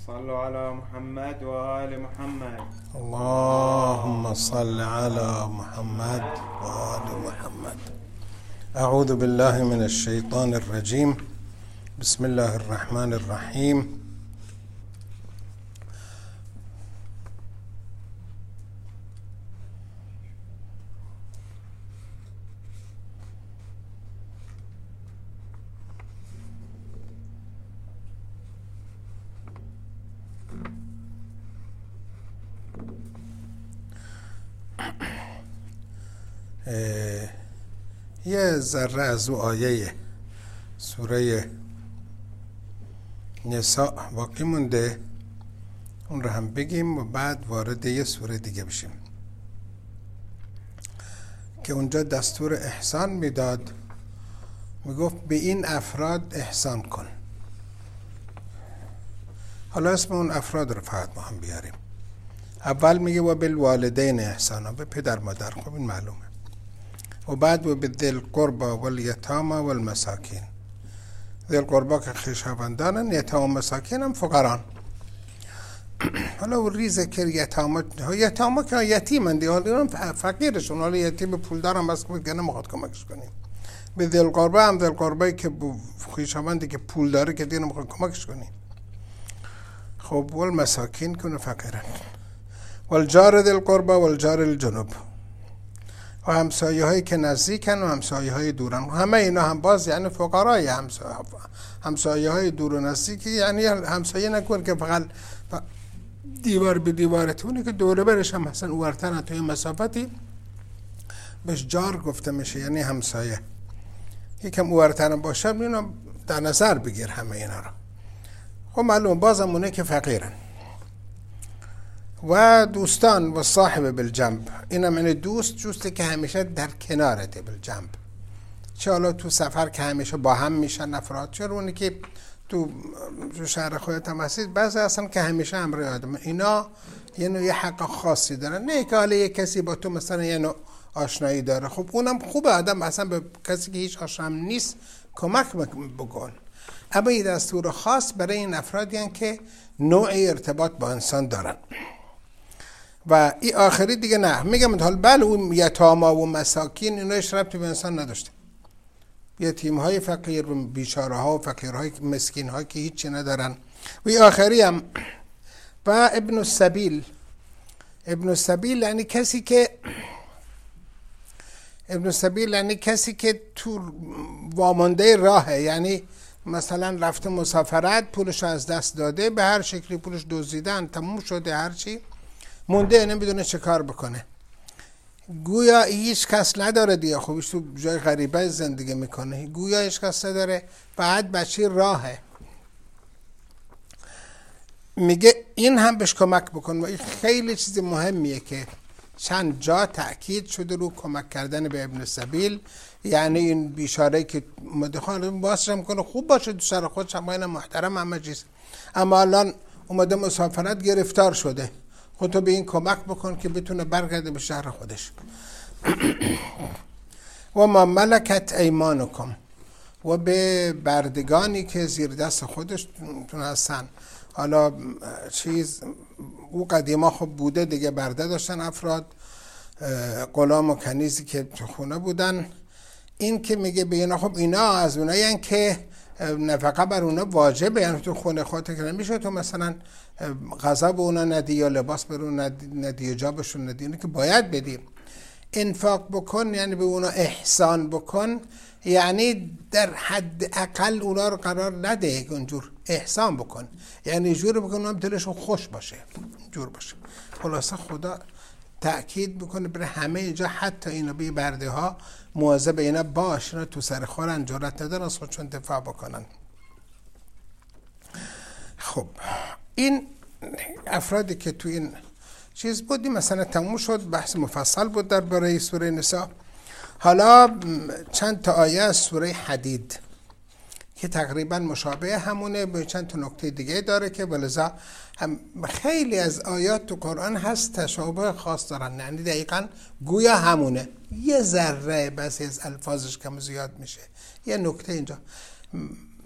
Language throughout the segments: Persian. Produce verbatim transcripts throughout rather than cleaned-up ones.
صلوا على محمد وآل محمد. اللهم صل على محمد وآل محمد. أعوذ بالله من الشيطان الرجيم. بسم الله الرحمن الرحيم. یه ذره از او آیه سوره نساء باقی مونده، اون رو هم بگیم و بعد وارد یه سوره دیگه بشیم که اونجا دستور احسان میداد، میگفت به این افراد احسان کن. حالا اسم اون افراد رو فقط ما هم بیاریم. اول میگه و بالوالدین احسانا، به پدر مادر، خب این معلومه. و بعد و بذی القربى والیتامی والمساکین، ذی القربى که خویشاوندانن، یتام و مساکین هم فقران. حالا اون ریزه که یتاما یتاما که یتیمن دیگه، حالا فقیرشون، حالا یتیم پولدار هم بس که نمیخواد کمکش کنیم. به ذی القربى هم ذی القربی که خویشاوندی که پول داره که دیگه نمیخواد کمکش کنیم. خب والمساکین که فقیرن. والجار ذی القربى والجار الجنوب، و همسایه هایی که نزدیکن و همسایه های دورن. همه اینا هم باز یعنی فقرای همسایه همسایه های دور و نزدیکی، یعنی همسایه نکن که فقط دیوار به دیوارتونه، که دوره برش هم مثلا اورتن توی مسافتی بهش جار گفته میشه، یعنی همسایه. یکم اورتن باشه اینا در نظر بگیر همه اینا رو. خب معلوم بازم اونه که فقیرن. و دوستان و صاحب بالجنب، این هم یعنی دوست دوستی که همیشه در کنارته. بالجنب چه حالا تو سفر که همیشه با هم میشن افراد، چه اونی که تو شهر خودت هم هستید، بعضی اصلا که همیشه همراه آدم، اینا یه نوع یه حق خاصی دارن. نه که حالا یه کسی با تو مثلا یه نوع آشنایی داره، خب اونم خوبه، آدم اصلا به کسی که هیچ آشنام نیست کمک بکن. اما یه دستور خاص برای این افرادی هستند که نوع ارتباط با انسان دارن. و این آخری دیگه نه، میگم حال بله اون یتاما و مساکین اینا هیچ ربطی به انسان نداشته. یتیم های فقیر و بیچاره ها و فقیر های مسکین ها که هیچی ندارن. و این آخری هم و ابن السبیل. ابن السبیل یعنی کسی که ابن السبیل یعنی کسی که تو وامانده راهه، یعنی مثلا رفته مسافرت، پولش از دست داده، به هر شکلی پولش دزدیدن، تموم شده، هرچی مونده، نمیدونه چه کار بکنه. گویا هیچ کس نداره دیگه، خودش تو جای غریبه زندگی میکنه، گویا هیچ کس نداره، بعد بچه راهه. میگه این هم بهش کمک بکن. و این خیلی چیز مهمیه که چند جا تأکید شده رو کمک کردن به ابن السبیل. یعنی این بیچاره که مدخال باسش هم کنه خوب باشه، تو سر خودش هم این محترم همه چیز، اما الان اومده مسافرت گرفتار شده، خود تو به این کمک بکن که بتونه برگرده به شهر خودش. و ما ملکت ایمانکم، و به بردگانی که زیر دست خودشون هستن. حالا چیز او قدیما خب بوده دیگه، برده داشتن افراد، غلام و کنیزی که تو خونه بودن. این که میگه به اینا، خب اینا از اونایی هستن که نفقه بر اونا واجبه، یعنی تو خونه خودت که نمیشه تو مثلا غذا به اونا ندی یا لباس به اونا ندی یا جابشون ندی، اینو که باید بدی. انفاق بکن یعنی به اونا احسان بکن، یعنی در حد اقل اونا رو قرار نده، اونجور احسان بکن، یعنی جور بکن اونم دلشون خوش باشه، جور باشه. خلاصه خدا تأکید بکنه برای همه جا، حتی اینا بی برده ها مواظب اینا باش، اینا تو سر خورن، جرأت ندارن از خودشون دفاع بکنن. خب این افرادی که تو این چیز بودی مثلا تموم شد، بحث مفصل بود در برای سوره نساء. حالا چند تا آیه از سوره حدید که تقریبا مشابه همونه، به چند تا نکته دیگه داره که ولذا هم خیلی از آیات تو قرآن هست تشابه خاص دارن، یعنی دقیقا گویا همونه، یه ذره بعضی از الفاظش کم زیاد میشه. یه نکته اینجا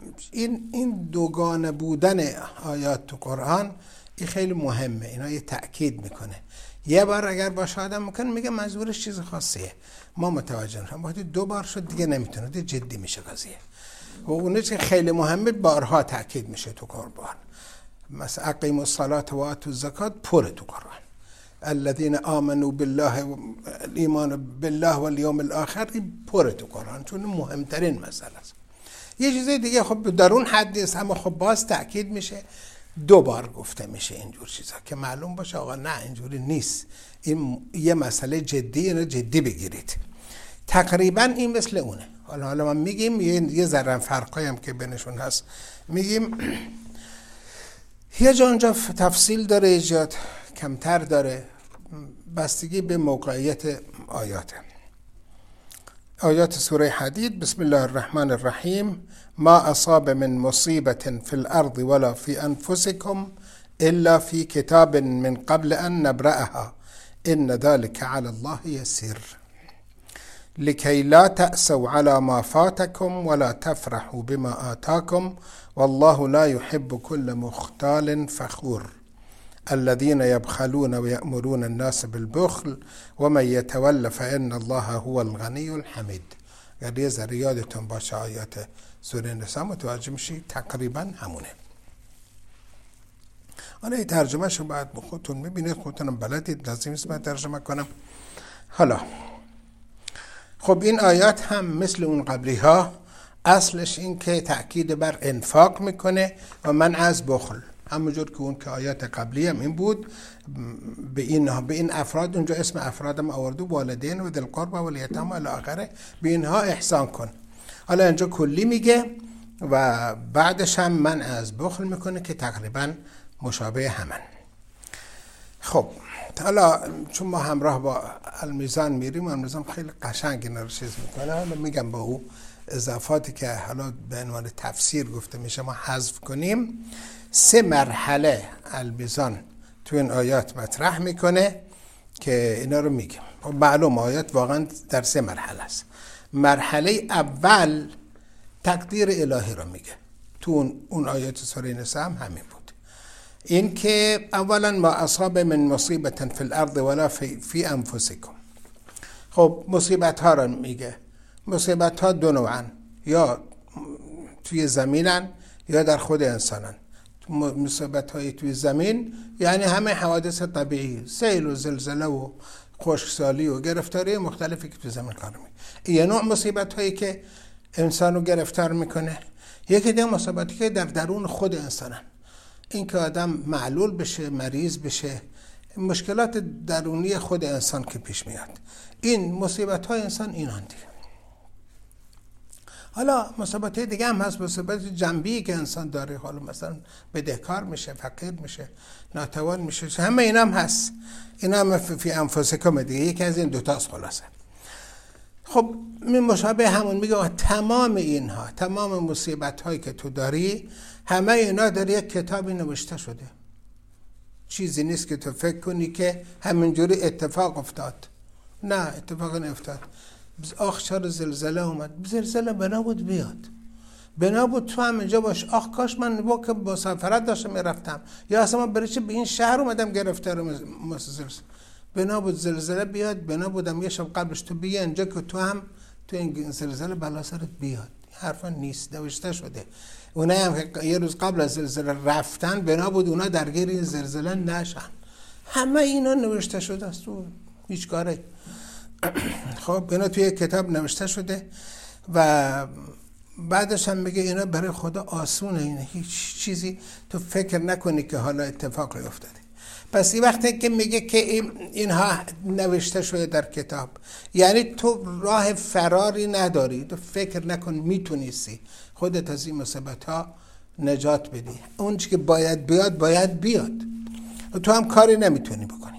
این این دوگانه بودن آیات تو قرآن این خیلی مهمه. اینا یه تأکید میکنه. یه بار اگر باشه آدم میکنه میگه منظورش چیز خاصیه، ما متوجه نشیم. وقتی دو بار شد دیگه نمیتونه، دیگه جدی میشه قضیه. و اونه که خیلی مهمه بارها تأکید میشه تو قرآن. مثلا اقیموا الصلاة و آتوا الزکات پر تو قرآن. الذين آمنوا بالله، ایمان بالله و الیوم الاخر، این پر تو قرآن، چون مهمترین مسئله است. یه چیز دیگه خب در اون حد نیست، اما خب باز تأکید میشه، دو بار گفته میشه اینجور چیزا که معلوم باشه آقا نه اینجوری نیست، این یه مسئله جدی، اینو جدی بگیرید. تقریبا این مثل اونه. حالا حالا ما میگیم یه یه ذره فرقایی هم که بینشون هست میگیم، یه جا اونجا تفصیل داره، ایجاد کمتر داره، بستگی به موقعیت آیاته. آیات سوره حدید: بسم الله الرحمن الرحیم ما اصاب من مصیبت فی الارض ولا فی انفسکم الا فی کتاب من قبل ان نبرأها ان ذلك علی الله یسیر لکی لا تأسوا على ما فاتکم ولا تفرحوا بما آتاکم والله لا يحب كل مختال فخور الذين يبخلون ويأمرون الناس بالبخل ومن يتول فإن الله هو الغني الحمید. اگر یه ذره یادتون باشه آیات سوره نساء متوجه میشی تقریبا همونه. حالا این ترجمه شو باید با خودتون میبینید، خودتونم بلدید، لازم نیست من ترجمه کنم. حالا خب این آیات هم مثل اون قبلی ها اصلش این که تأکید بر انفاق میکنه و من از بخل، همونجور که اون که آیات قبلی هم این بود. به این به این افراد، اونجا اسم افرادم آورده، والدین و ذی القربى و الیتامی الی آخره، به اینها احسان کن. حالا اینجا کلی میگه و بعدش هم من از بخل میکنه که تقریبا مشابه همن. خب حالا چون ما همراه با المیزان میریم، المیزان خیلی قشنگ اینا رو چیز میکنه، حالا میگم با او اضافاتی که حالا به عنوان تفسیر گفته میشه ما حذف کنیم. سه مرحله المیزان تو این آیات مطرح میکنه که اینا رو میگم. معلوم آیات واقعا در سه مرحله است. مرحله اول تقدیر الهی رو میگه، تو اون آیات سوره نساء هم همین بود. این که اولا ما اصاب من مصیبت فی الارض ولا فی, فی انفسکم. خب مصیبت ها رو میگه. مصیبت ها دو نوعن، یا توی زمینن یا در خود انسانن. مصیبت های توی زمین یعنی همه حوادث طبیعی، سیل و زلزله و خشکسالی و گرفتاری مختلفی که توی زمین کار میکنه. یه نوع مصیبت هایی که انسان رو گرفتار میکنه. یکی دیگه مصیبتی که در درون خود انسانن، این که آدم معلول بشه، مریض بشه، مشکلات درونی خود انسان که پیش میاد. این مصیبت های انسان اینان دیگه. حالا مصیبت دیگه هم هست، مصیبت جنبی که انسان داره، حالا مثلا بدهکار میشه، فقیر میشه، ناتوان میشه، همه اینا هم هست. اینا هم فی انفسکم دیگه، یکی از این دوتاست خلاصه. خب می مشابه همون میگه تمام اینها، تمام مصیبت هایی که تو داری، همه اینا در یک کتابی نوشته شده. چیزی نیست که تو فکر کنی که همینجوری اتفاق افتاد. نه، اتفاق نیفتاد. آخ چرا زلزله اومد؟ زلزله بنا بود بیاد، بنا بود تو هم اینجا باش. آخ کاش من با که با سفرت داشتم میرفتم، یا اصلا من برای چه به این شهر اومدم گرفتار زلزله. بنا بود زلزله بیاد، بنا بودم یه شب قبلش تو بیا اینجا که تو هم تو این زلزله بلا سرت بیاد. حرفا نیست، نوشته شده. اونایی هم که یه روز قبل از زلزله رفتن، بنا بود اونا درگیر این زلزله نشن. همه اینا نوشته شده است، تو هیچ کاره. خب اینا توی کتاب نوشته شده و بعدش هم میگه اینا برای خدا آسونه، اینا هیچ چیزی تو فکر نکنی که حالا اتفاقی افتاده. پس این وقتی که میگه که اینها نوشته شده در کتاب، یعنی تو راه فراری نداری، تو فکر نکن میتونیستی خودت از این مصیبت ها نجات بدی. اون چی که باید بیاد باید بیاد و تو هم کاری نمیتونی بکنی.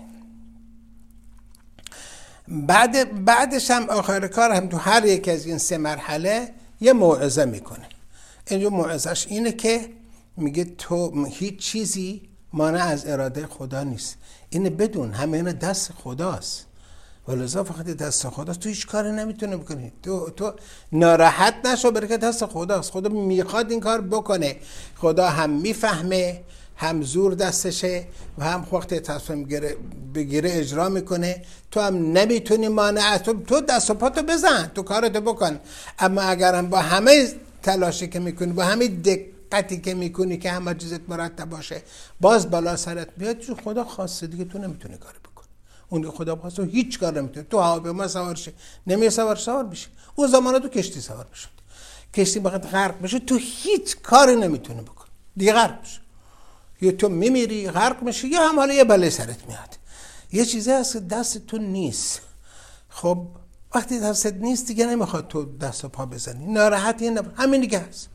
بعد بعدش هم آخر کار هم تو هر یک از این سه مرحله یه موعظه میکنه. اینجا موعظهش اینه که میگه تو هیچ چیزی مانع از اراده خدا نیست. اینه بدون، همه اینا دست خداست. ولذا فقط دست خداست. تو هیچ کاری نمیتونه بکنی. تو تو ناراحت نشو، برکت دست خداست. خدا میخواد این کار بکنه. خدا هم میفهمه، هم زور دستشه و هم وقت تصمیم بگیره بگیره اجرا میکنه. تو هم نمیتونی مانع، تو تو دست و پاتو بزن، تو کارتو بکن. اما اگرم با همه تلاشی که میکنی، با همه دقتی که میکنی که همه چیزت مرتب باشه، باز بالا سرت میاد، چون خدا خواسته دیگه تو نمیتونی کاری بکنی. اون خدا خواسته هیچ کار نمیتونی. تو هواپیما سوار شی، نمی سوار سوار بشی. اون زمانه تو کشتی سوار بشی، کشتی بخاطر غرق بشه، تو هیچ کاری نمیتونی بکنی، دیگه غرق بشه. یا تو میمیری غرق میشی، یا هم حالا یه بله سرت میاد. یه چیزی هست که دست تو نیست. خب وقتی دستت نیست دیگه نمیخواد تو دست و پا بزنی، ناراحتی نبود، همین دیگه هست.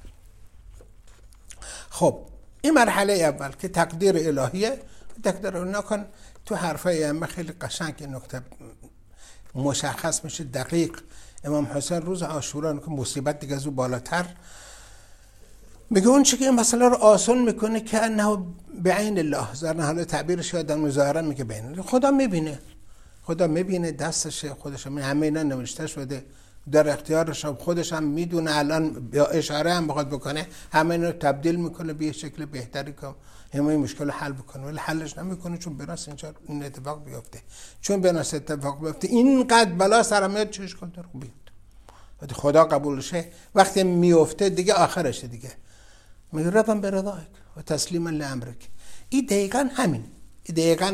خب این مرحله اول که تقدیر الهیه. تقدیر نکن تو حرفای ائمه خیلی قشنگ نکته مشخص میشه دقیق. امام حسین روز عاشورا که مصیبت دیگه از او بالاتر، میگه اون چی که این مسئله رو آسان میکنه که انه بعین الله، ظاهرا حالا تعبیرش یادم ظاهرا میگه بین خدا میبینه، خدا میبینه دستشه، خودش هم همه اینا نوشته شده در اختیارش، خودش هم میدونه الان یا اشاره هم بخواد بکنه همه اینا تبدیل میکنه به شکل بهتری که همه مشکل حل بکنه، ولی حلش نمیکنه چون بناس اینجا این اتفاق بیفته. چون بناس اتفاق بیفته اینقدر بلا سرم میاد، چش کن در بیاد. وقتی خدا قبولشه، وقتی میفته دیگه آخرشه دیگه. میگه رضا برضایک و تسلیما لامرک. این دقیقاً همین، این دقیقاً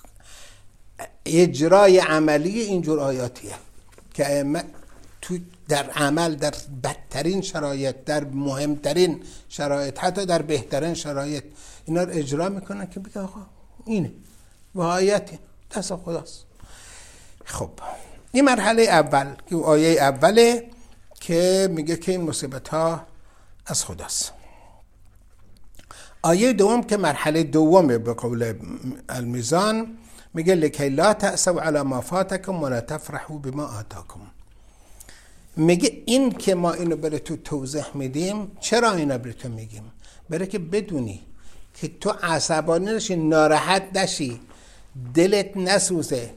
اجرای عملی اینجور آیاتیه که تو در عمل در بدترین شرایط، در مهمترین شرایط، حتی در بهترین شرایط اینا رو اجرا میکنن که بگه آقا اینه و آیاتی دست خداست. خب این مرحله اول که آیه اوله که میگه که این مصیبت ها از خداست. آیه دوم که مرحله دومه به قول المیزان میگه لکی لا تأسوا علی ما فاتکم ولا تفرحوا بما آتاکم. میگه این که ما اینو برای تو توضیح میدیم، چرا اینو برای تو میگیم؟ برای که بدونی که تو عصبانی نشی، ناراحت نشی، دلت نسوزه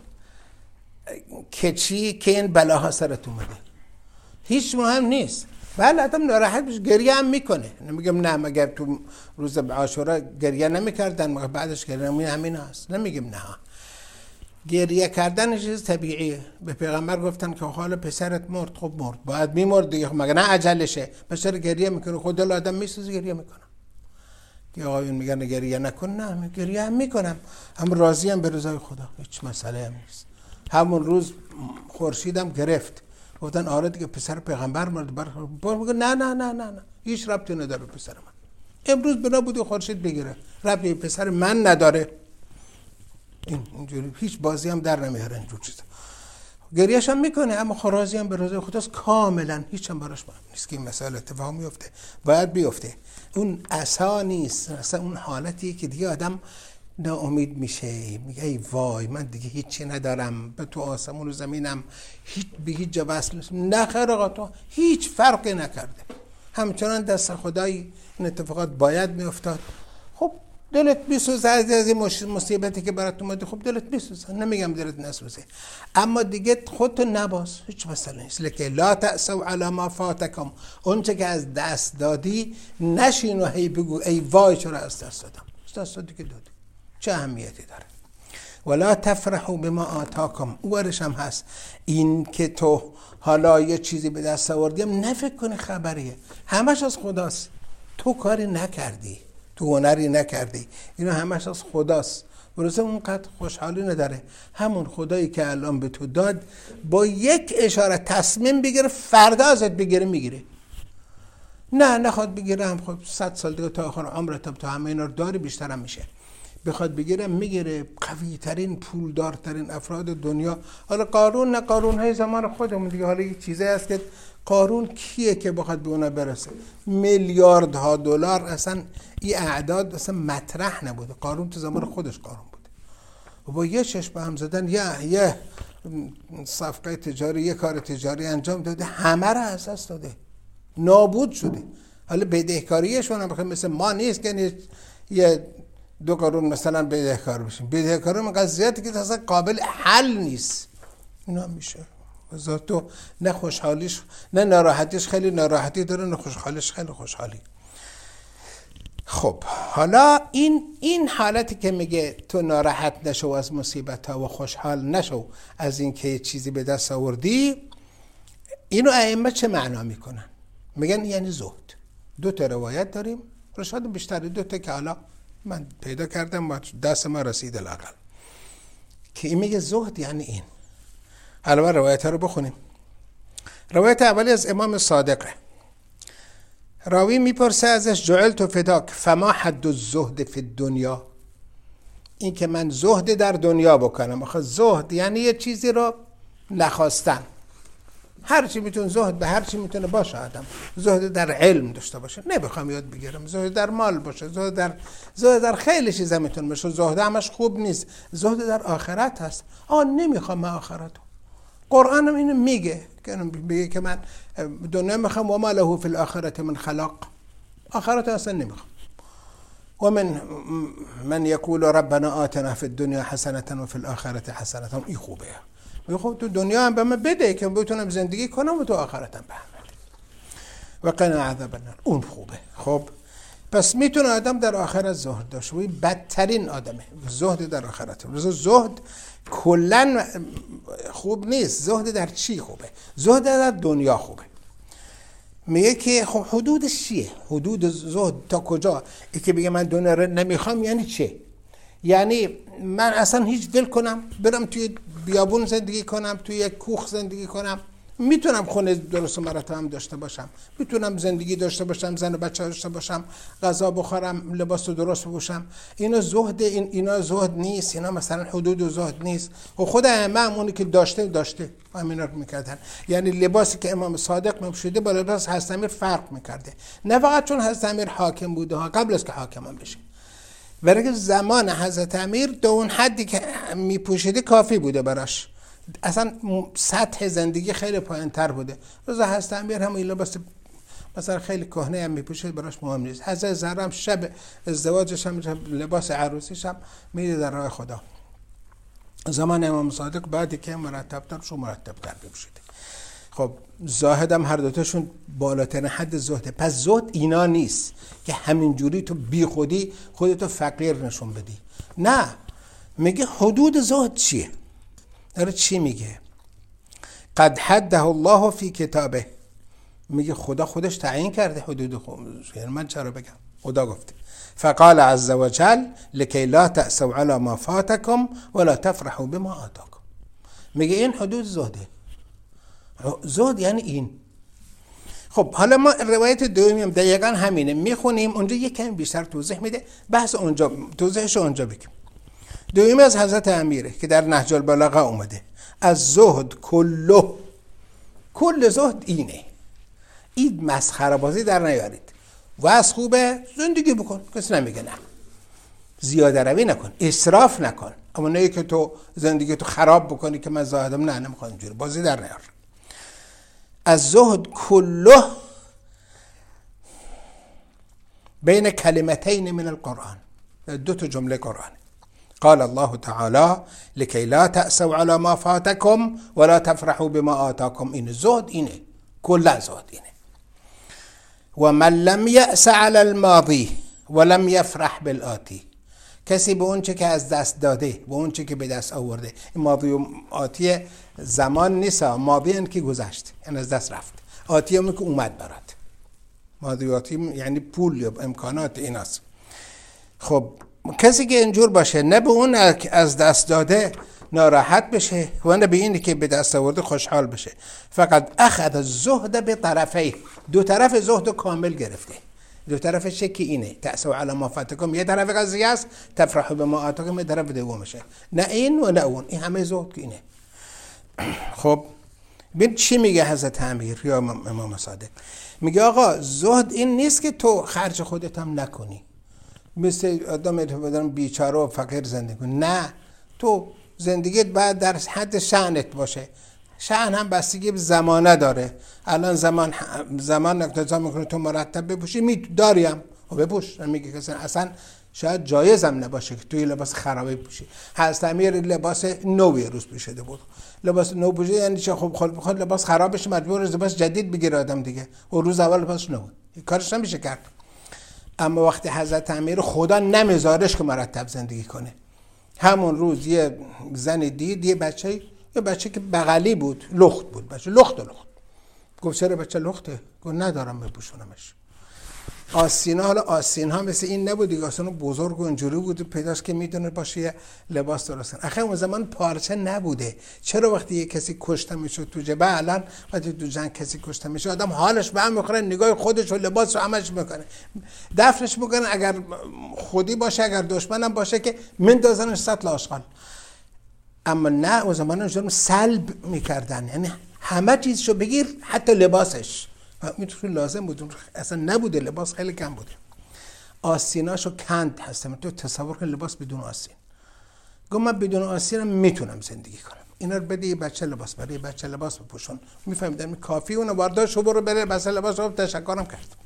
که چی که این بلاها سرت اومده. هیچ مهم نیست. بله آدم ناراحت بشه، گریه هم میکنه. نمیگم نه، مگر تو روز عاشورا گریه نمیکردن مگر بعدش گریه نمی همین هست. نمیگم نه، گریه کردن چیز طبیعیه. به پیغمبر گفتن که حال پسرت مرد، خب مرد باید میمرد دیگه، مگر نه عجلشه، پسر گریه میکنه، خود دل آدم میسوزه گریه میکنه. دیگه آقایون میگن گریه نکن، نه گریه هم میکنم، اما راضی ام به رضای خدا، هیچ مسئله هم نیست. همون روز خورشیدم گرفت، گفتن آره دیگه پسر پیغمبر مرد، بر میگه نه نه نه نه نه هیچ ربطی نداره به پسر من. امروز بنا بود خورشید بگیره، ربطی پسر من نداره. این اینجوری هیچ بازی هم در نمیاره اینجور چیزا. گریه‌ش هم میکنه اما راضی هم به رضای خداست کاملا، هیچ هم براش مهم نیست که این مسئله اتفاق میفته، باید بیفته. اون عصا نیست، اصلا اون حالتیه که دیگه آدم ناامید میشه، میگه ای وای من دیگه هیچی ندارم، به تو آسمون و زمینم هیچ به هیچ جا وصل نیستم. نه خیر آقا، تو هیچ فرقی نکرده، همچنان دست خدای این اتفاقات باید میافتاد. خب دلت میسوزه از این مصیبتی که برات اومده، خب دلت میسوزه، نمیگم دلت نسوزه، اما دیگه خودتو نباز، هیچ مسئله نیست. لکه لا تأسوا علی ما فاتکم، اون چه که از دست دادی نشین و هی بگو ای وای چرا از دست دادم، از دست دادی که دادی، چه اهمیتی داره. ولا تفرحوا بما آتاکم، اورش هم هست این که تو حالا یه چیزی به دست آوردیم نفکر کنی خبریه، همش از خداست، تو کاری نکردی، تو هنری نکردی، اینا همش از خداست. برسه اونقدر خوشحالی نداره. همون خدایی که الان به تو داد با یک اشاره تصمیم بگیره فردا ازت بگیره میگیره. نه نخواد بگیره هم خب صد سال دیگه تا آخر عمرت تا همه اینا رو داری بیشتر هم میشه. بخواد بگیره میگیره. قوی ترین پولدارترین افراد دنیا، حالا قارون نه قارون های زمان خودمون دیگه، حالا یه چیزی هست که قارون کیه که بخواد به اونا برسه؟ میلیاردها دلار، اصلا این اعداد اصلا مطرح نبوده. قارون تو زمان خودش قارون بوده و با یه چشم هم زدن یه یه صفقه تجاری، یه کار تجاری انجام داده، همه را از دست داده، نابود شده. حالا بدهکاریشون هم بخواه مثل ما نیست که یه دو قارون مثلا بدهکار بشیم. بدهکاری من قضیتی که اصلا قابل حل نیست، اینا هم میشه. زاد تو نه خوشحالیش نه ناراحتیش خیلی ناراحتی داره، نه خوشحالیش خیلی خوشحالی. خب حالا این این حالتی که میگه تو ناراحت نشو از مصیبت ها و خوشحال نشو از این که چیزی به دست آوردی، اینو ائمه چه معنا میکنن؟ میگن یعنی زهد. دو تا روایت داریم، شاید بیشتر دو تا که حالا من پیدا کردم و دست ما رسید الاقل، که این میگه زهد یعنی این. حالا روایت ها رو بخونیم. روایت اولی از امام صادقه. راوی میپرسه ازش جعلت فداک فما حد الزهد فی الدنیا، این که من زهد در دنیا بکنم. آخه زهد یعنی یه چیزی رو نخواستن. هر چی میتونه زهد به هر چی میتونه باشه. آدم زهد در علم داشته باشه، نمیخوام یاد بگیرم، زهد در مال باشه، زهد در زهد در خیلی چیزا میتونه باشه. زهد همش خوب نیست، زهد در آخرت هست. آ نمیخوام من آخرتو. قرآن هم اینو میگه که میگه که من دنیا میخوام و ما له فی الاخرة من خلاق. آخرت اصلا نمیخوام. و من من یقول ربنا آتنا فی الدنیا حسنة و فی الاخرة حسنة. این خوبه. میگه خب تو دنیا هم به من بده که بتونم زندگی کنم و تو آخرتم به من بده. و قنا عذاب النار. اون خوبه. خب پس میتونه آدم در آخرت زهد داشته باشه. بدترین آدمه زهد در آخرت. زهد کلا خوب نیست. زهد در چی خوبه؟ زهد در دنیا خوبه. میگه که خب حدودش چیه؟ حدود زهد تا کجا؟ ای که بگه من دنیا رو نمیخوام یعنی چه؟ یعنی من اصلا هیچ ول کنم برم توی بیابون زندگی کنم، توی یک کوخ زندگی کنم، میتونم خونه درست و مرتب هم داشته باشم، میتونم زندگی داشته باشم، زن و بچه داشته باشم، غذا بخورم، لباس درست بپوشم. اینا زهد، این اینا زهد نیست. اینا مثلا حدود زهد نیست. و خود امام اونی که داشته داشته همینا رو میکردن. یعنی لباسی که امام صادق میپوشیده با لباس حضرت امیر فرق میکرده. نه فقط چون حضرت امیر حاکم بوده ها، قبل از که حاکم هم بشه، برای زمان حضرت امیر تا اون حدی که میپوشیده کافی بوده براش. اصلا سطح زندگی خیلی پایین‌تر بوده. روز حضرت امیر هم این لباس مثلا خیلی کهنه هم میپوشه، براش مهم نیست. حضرت زهرا هم شب ازدواجش هم لباس عروسیش هم میده در راه خدا. زمان امام صادق بعدی که مرتب‌تر شو مرتب‌تر بپوشیده. خب زاهد هم هر دوتاشون بالاترین حد زهده. پس زهد اینا نیست که همینجوری تو بی خودی خودتو فقیر نشون بدی. نه، میگه حدود زهد چیه؟ داره چی میگه؟ قد حده الله فی کتابه. میگه خدا خودش تعیین کرده حدود خود. یعنی من چرا بگم؟ خدا گفته فقال عز وجل لکی لا تأسوا علی ما فاتکم ولا تفرحوا بما آتاکم. میگه این حدود زهده. زهد یعنی این. خب حالا ما روایت دومی هم دقیقا همینه میخونیم، اونجا یک کمی بیشتر توضیح میده، بحث اونجا توضیحش اونجا بگیم. دومی از حضرت امیره که در نهج البلاغه اومده. از زهد کله، کل زهد اینه. این مسخره بازی در نیارید. و از خوبه زندگی بکن، کسی نمیگه نه. زیاده روی نکن، اسراف نکن. اما نه که تو زندگی تو خراب بکنی که من زاهدم، نه نمیخوام اینجوری بازی در نیار. از زهد کله بین کلمتین من القرآن، دو تا جمله قرآن. قال الله تعالی لکی لا تأسوا علی ما فاتکم ولا تفرحوا بما آتاکم. این زهد اینه، کلا زهد اینه. و من لم یأس علی الماضی ولم یفرح بالآتی. کسی به اون چه که از دست داده، به اون چه که به دست آورده، این ماضی و آتی زمان نیست، ماضی این که گذشت، این از دست رفت. آتی هم که اومد برات. ماضی و آتی یعنی پول یا امکانات ایناست. خب کسی که اینجور باشه، نه به اون از دست داده ناراحت بشه و نه به اینی که به دست آورده خوشحال بشه. فقط اخذ الزهد به طرفه، دو طرف زهد کامل گرفته. دو طرف شکی اینه، تأسوا علی ما فاتکم یه طرف قضیه است، تفرحوا بما آتاکم یه طرف دومشه. نه این و نه اون، این همه زهد که اینه. خب ببین چی میگه حضرت امیر یا امام صادق؟ میگه آقا زهد این نیست که تو خرج خودت هم نکنی، مثل آدم بیچاره و فقیر زندگی کنی. نه، تو زندگیت باید در حد شأنت باشه. شأن هم بستگی به زمانه داره. الان زمان زمان اقتضا میکنه تو مرتب بپوشی، می داریم و بپوش. میگه که اصلا شاید جایز هم نباشه که توی لباس خرابه پوشی. حضرت امیر لباس نوی روز پوشیده بود. لباس نو پوشیده یعنی چه؟ خب خود لباس خراب بشه مجبور لباس جدید بگیره آدم دیگه. و روز اول لباس نو. کارش نمیشه کرد. اما وقتی حضرت امیر خدا نمیذارش که مرتب زندگی کنه، همون روز یه زن دید، یه بچه یه بچه که بغلی بود، لخت بود، بچه لخت لخت. گفت چرا بچه لخته؟ گفت ندارم بپوشونمش. آستین ها، حالا آستین ها مثل این نبود دیگه، آستین بزرگ و اینجوری بود پیداست که میتونه باشه یه لباس درست کنه. آخه اون زمان پارچه نبوده. چرا وقتی یه کسی کشته میشد تو جبهه، الان وقتی تو جنگ کسی کشته میشه آدم حالش به هم میخوره، نگاه خودش و لباس رو همش میکنه، دفنش میکنه، اگر خودی باشه اگر دشمنم باشه که میندازنش سطل آشغال. اما نه، اون زمان اونجوری سلب میکردن، یعنی همه چیزشو بگیر حتی لباسش. میتونه لازم بود، اصلا نبوده، لباس خیلی کم بوده. آستیناشو کند هستم. تو تصور کن لباس بدون آستین. گفت من بدون آستینم میتونم زندگی کنم. اینا رو بده یه بچه لباس، برای بچه لباس بپوشون. میفهمیدن کافی اون وارداش برو بره بس لباس رو تشکرم کرد.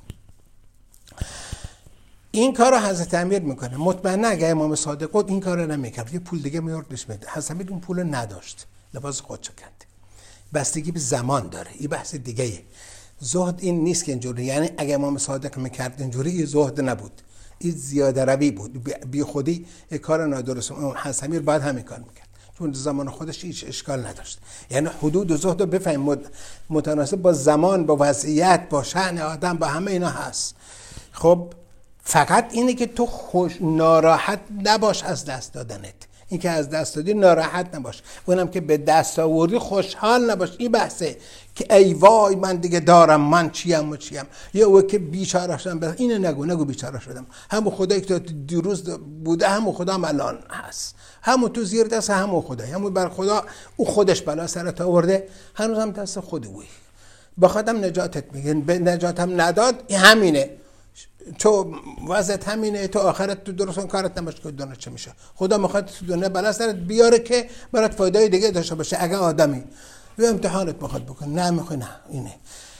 این کارو حضرت امیر میکنه. مطمئنا اگه امام صادق بود این کارو نمیکرد. یه پول دیگه میوردش میده. حضرت امیر اون پولو نداشت. لباس خودشو کند. بستگی به زمان داره. این بحث دیگه‌ایه. زهد این نیست که اینجوری، یعنی اگه امام صادق میکرد اینجوری یه زهد نبود، این زیاده روی بود، بی خودی یک کار نادرست. حضرت امیر باید همین کار میکرد چون زمان خودش هیچ اشکال نداشت. یعنی حدود و زهد رو بفهمیم متناسب با زمان، با وضعیت، با شأن آدم، با همه اینا هست. خب فقط اینه که تو خوش ناراحت نباش از دست دادنت. این که از دست دادی ناراحت نباش، اونم که به دست آوردی خوشحال نباش. این بحثه که ای وای من دیگه دارم، من چیم و چیم، یا او که بیچاره شدم. اینو نگو، نگو بیچاره شدم. همون خدایی که دیروز بوده همون خدا هم الان هست، همون تو زیر دست همون خدایی، همون بر خدا او خودش بلا سرت آورده، هنوز هم دست خود اوی. بخوادم نجاتت میگن، به نجاتم نداد، این همینه، تو وضعت همینه، تو آخرت تو درست کارت نباشه که دنیا چه میشه. خدا میخواد تو دنیا بلا سرت بیاره که برات فایده دیگه داشته باشه. اگه آدمی یه امتحانت میخواد بکنه، نه میخوای، نه اینه،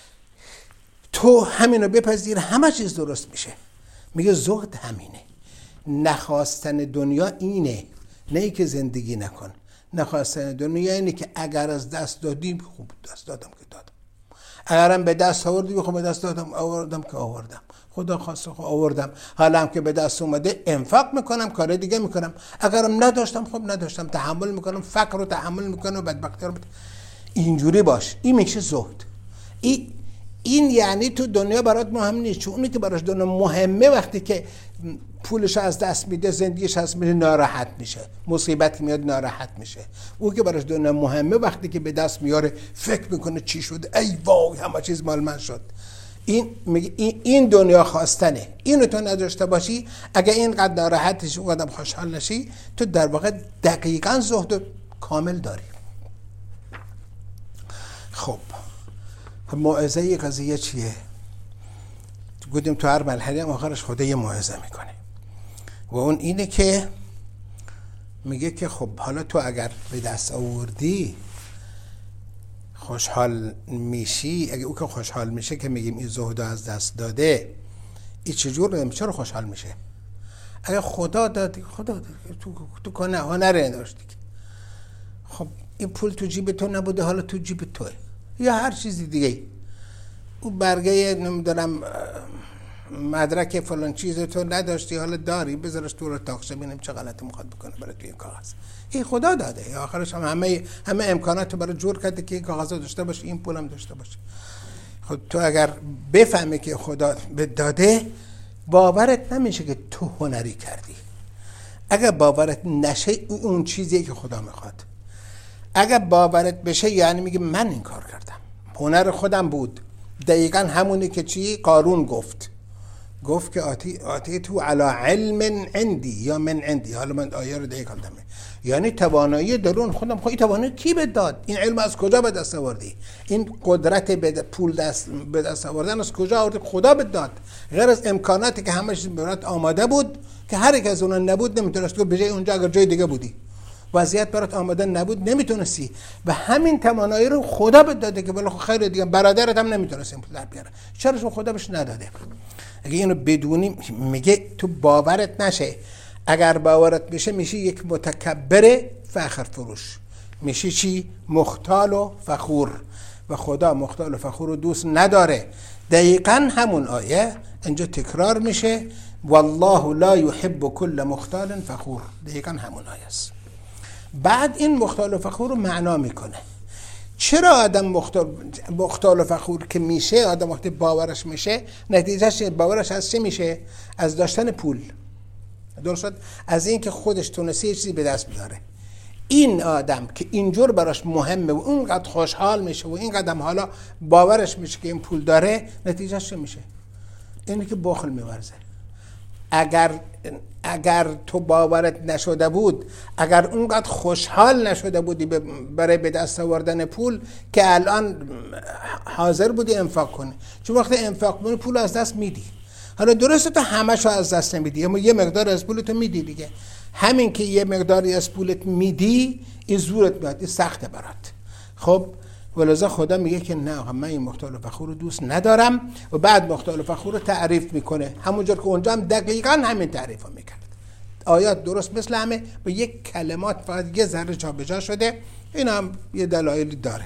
تو همینو بپذیر همه چیز درست میشه. میگه زهد همینه، نخواستن دنیا اینه، نه ای که زندگی نکن. نخواستن دنیا اینه که اگر از دست دادیم، خوب دست دادم که دادم، اگرم به دست آوردی، خب به دست دادم آوردم که آوردم، خدا خواسته خب آوردم، حالا هم که به دست اومده انفاق میکنم، کار دیگه میکنم. اگرم نداشتم خب نداشتم، تحمل میکنم، فقر رو تحمل میکنم و بدبختی رو. اینجوری باش. این میشه زهد. این این یعنی تو دنیا برات مهم نیست، چون اونی که براش دنیا مهمه وقتی که پولش از دست میده، زندگیش از میده، ناراحت میشه، مصیبت میاد ناراحت میشه. اون که براش دنیا مهمه وقتی که به دست میاره فکر میکنه چی شده، ای وای همه چیز مال من شد. این میگه این دنیا خواستنه. اینو تو نداشته باشی، اگه اینقدر ناراحتش و آدم خوشحال نشی، تو در واقع دقیقاً زهد کامل داری. خب موعظه ی قضیه چیه؟ گفتیم تو هر مرحله هم آخرش خدا یه موعظه میکنه و اون اینه که میگه که خب حالا تو اگر به دست آوردی خوشحال میشی، اگه او که خوشحال میشه که میگیم این زهد از دست داده، این چجور چرا خوشحال میشه؟ اگه خدا دادی، خدا دادی، تو تو کنه هنر نداشتی، خب این پول تو جیب تو نبوده، حالا تو جیب توه، یا هر چیزی دیگه، او برگه نمیدونم مدرک فلان چیز تو نداشتی، حالا داری، بذارش تو رو تاخشه ببینیم چه غلطی میخواد بکنه برای توی این کاغذ. این خدا داده، یا آخرش هم همه همه امکانات رو برای جور کرده که این کاغذ داشته باشه، این پولم داشته باشه. خود تو اگر بفهمی که خدا به داده، باورت نمیشه که تو هنری کردی. اگر باورت نشه، اون چیزیه که خدا میخواد. اگر باورت بشه یعنی میگه من این کار کردم، هنر خودم بود. دقیقاً همونی که چی قارون گفت، گفت که آتی آتی تو علا علم عندی یا من عندی. حالا من آیه رو دقیقاً دادم، یعنی توانایی درون خودم. خب این توانایی کی به داد؟ این علم از کجا به دست آوردی؟ این قدرت به پول دست به دست آوردن از کجا آوردی؟ خدا به داد، غیر از امکاناتی که همش برات آماده بود که هر یک از اونها نبود نمیتونست تو به جای اونجا اگر جای دیگه بودی. وضعیت برات آماده نبود نمیتونستی و همین توانایی رو خدا بهت داده که بالا خیر دیگه برادرت هم نمیتونست این پول در بیاره. چرا؟ چون خدا بهش نداده. اگه اینو بدونی میگه تو باورت نشه، اگر باورت بشه میشی یک متکبر فخر فروش، میشی چی؟ مختال و فخور و خدا مختال و فخور رو دوست نداره. دقیقاً همون آیه اینجا تکرار میشه، والله لا يحب كل مختال فخور. دقیقاً همون آیه است. بعد این مختال و فخور رو معنا میکنه. چرا آدم مختال, مختال و فخور که میشه، آدم وقتی باورش میشه، نتیجهش باورش از چه میشه؟ از داشتن پول. درست؟ از این که خودش تونسته چیزی به دست بیاره. این آدم که اینجور براش مهمه و اونقدر خوشحال میشه و اینقدر حالا باورش میشه که این پول داره، نتیجهش چه میشه؟ اینه که بخل میورزه. اگر اگر تو باورت نشده بود، اگر اونقدر خوشحال نشده بودی برای به دست آوردن پول که الان حاضر بودی انفاق کنی، چون وقتی انفاق کنی پول از دست میدی. حالا درسته تو همه‌شو از دست نمیدی، اما یه مقدار از پولت میدی دیگه. همین که یه مقداری از پولت میدی، این زورت میاد، این سخته برات. خب ولذا خدا میگه که نه آقا من این مختال و فخور رو دوست ندارم و بعد مختال و فخور رو تعریف میکنه، همونجور که اونجا هم دقیقاً همین تعریف رو میکرد. آیات درست مثل همه، با یک کلمات فقط یه ذره جابجا شده. این هم یه دلایلی داره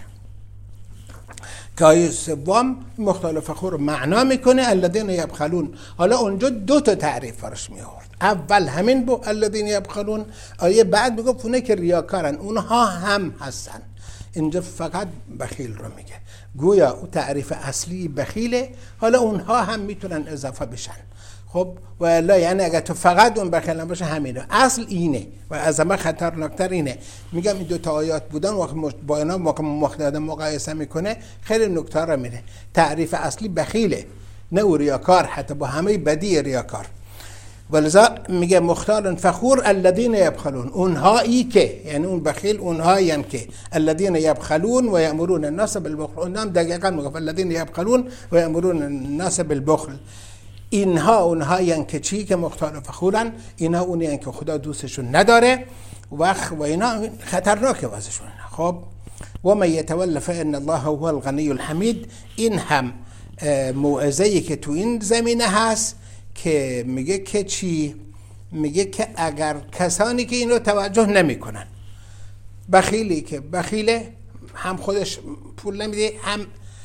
که آیه سوم مختال و فخور رو معنا میکنه، الذین یبخلون. حالا اونجا دو تا تعریف فرش می آورد. اول همین بو الذین یبخلون، آیه بعد میگه اونه که ریاکارن اونها هم هستن. اینجا فقط بخیل رو میگه، گویا اون تعریف اصلی بخیله، حالا اونها هم میتونن اضافه بشن. خب و الا یعنی اگه تو فقط اون بخیل نباشه همینه، اصل اینه و از همه خطرناکتر اینه. میگم این دو تا آیات بودن وقت با اینا مقایسه مقایسه میکنه خیلی نکته را میره. تعریف اصلی بخیله، نه او ریاکار، حتی با همه بدی ریاکار. ولذا میگه مختال فخور الذین یبخلون، اونهایی که، یعنی اون بخیل اونهایی هم که الذین یبخلون و یأمرون الناس بالبخل. اونها هم دقیقاً میگه الذین یبخلون و یأمرون الناس بالبخل. اینها اونهایی هم که چی؟ که مختال فخورن. اینها اونی هم که خدا دوستشون نداره و و اینا خطرناکه واسهشون. خب و من یتول فان الله هو الغنی الحمید. این هم موعظه‌ای که تو این زمینه هست که میگه که چی؟ میگه که اگر کسانی که اینو توجه نمیکنن، بخیلی که بخیله، هم خودش پول نمیده، هم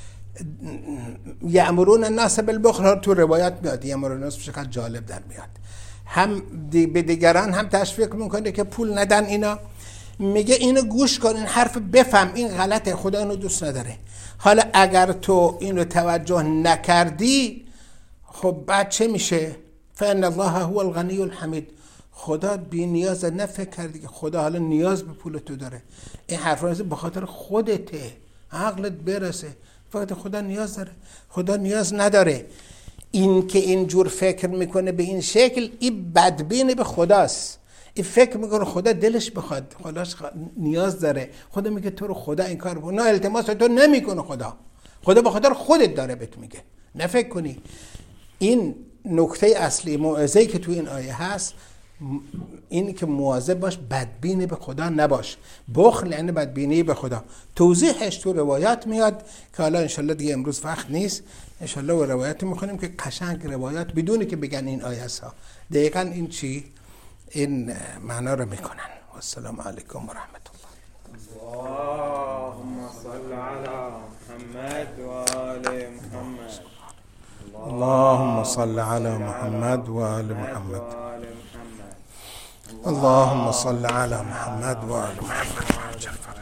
یأمرون الناس بالبخل، تو روایت میاد یأمرون الناس، چقدر جالب در میاد، هم دی به دیگران هم تشویق میکنه که پول ندن اینا. میگه اینو گوش کن، این حرف بفهم، این غلطه، خدا اینو دوست نداره. حالا اگر تو اینو توجه نکردی، خب بعد چه میشه؟ فان الله هو الغنی الحمید. خدا بی نیاز، نفکر کردی که خدا حالا نیاز به پول تو داره. این حرفا به خاطر خودته، عقلت برسه. فقط خدا نیاز داره، خدا نیاز نداره. این که اینجور فکر میکنه به این شکل، این بدبینه به خداست. این فکر میکنه خدا دلش بخواد، خداش نیاز داره. خدا میگه تو رو خدا این کار بکن، نه التماس تو نمیکنه. خدا خدا به خاطر خودت داره بهت میگه، نه فکر کنی. این نکته اصلی موعظه‌ای که تو این آیه هست، این که مواظب باش بدبینی به خدا نباش. بخل یعنی بدبینی به خدا. توضیحش تو روایات میاد که حالا انشالله دیگه امروز وقت نیست، انشالله و روایات میخونیم که قشنگ روایات بدونی که بگن این آیه ها دقیقاً این چی این معنا رو میکنن. و السلام علیکم و رحمت الله. اللهم صل علی محمد و آل محمد. اللهم صل على محمد و آل محمد. اللهم صل على محمد و آل محمد.